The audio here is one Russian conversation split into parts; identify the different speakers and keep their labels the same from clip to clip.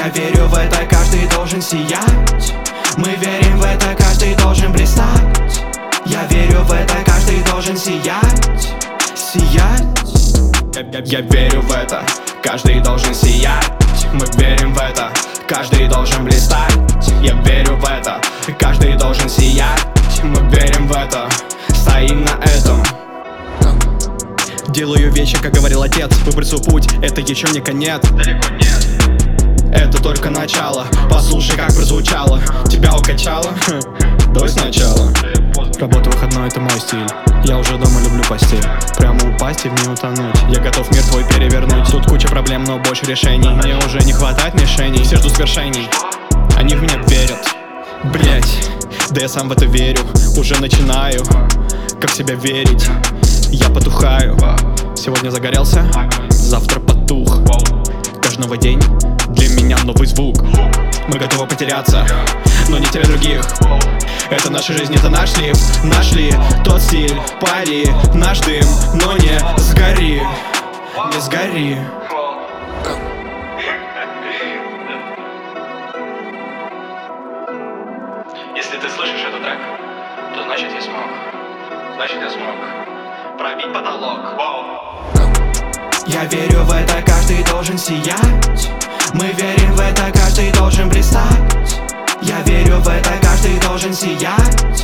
Speaker 1: Я верю в это, каждый должен сиять. Мы верим в это, каждый должен блистать. Я верю в это, каждый должен сиять. Сиять. Я верю в это, каждый должен сиять. Мы верим в это, каждый должен блистать. Я верю в это, каждый должен сиять. Мы верим в это, стоим на этом. Делаю вещи, как говорил отец. Выбрать свой путь, это еще не конец. Далеко нет. Это только начало. Послушай, как прозвучало. Тебя укачало? Давай сначала. Работа выходной, это мой стиль. Я уже дома люблю постель. Прямо упасть и в ней утонуть. Я готов мир твой перевернуть. Тут куча проблем, но больше решений. Мне уже не хватает мишеней. Все ждут свершений. Они в меня верят. Блять, да я сам в это верю. Уже начинаю, как в себя верить. Я потухаю. Сегодня загорелся, завтра потух. Каждый новый день для меня новый звук. Мы готовы потеряться, но не терять других. Это наша жизнь, это наш лиф. Нашли тот стиль, пари, наш дым. Но не сгори, не сгори.
Speaker 2: Если ты слышишь этот трек, то значит я смог. Значит я смог пробить потолок.
Speaker 1: Я верю в это, каждый должен сиять. Мы верим в это, каждый должен блистать. Я верю в это, каждый должен сиять.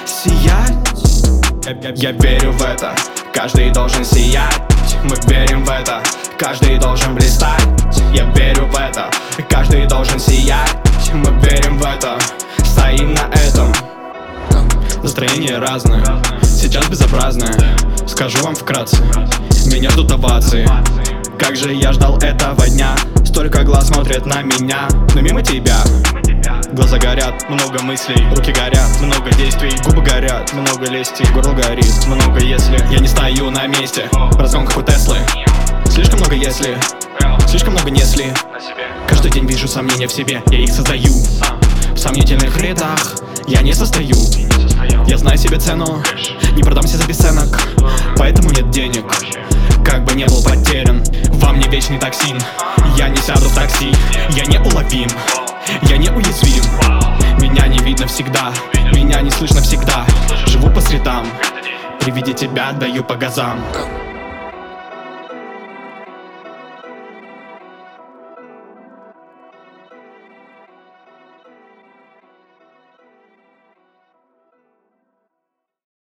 Speaker 1: Сиять. Я верю в это, каждый должен сиять. Мы верим в это, каждый должен блистать. Я верю в это, каждый должен сиять. Мы верим в это, стоим на этом. Настроение разное, сейчас безобразное. Скажу вам вкратце, меня ждут овации. Как же я ждал этого дня. Столько глаз смотрят на меня, но мимо тебя. Глаза горят, много мыслей, руки горят, много действий. Губы горят, много лести, горло горит, много если. Я не стою на месте, разгон как у Теслы. Слишком много если, слишком много несли. Каждый день вижу сомнения в себе, я их создаю. В сомнительных рядах я не состою. Я знаю себе цену, не продамся за бесценок. Поэтому нет денег, как бы не был потерян. Во мне вечный токсин, я не сяду в такси. Я неуловим, я неуязвим. Меня не видно всегда, меня не слышно всегда. Живу по средам, при виде тебя даю по газам.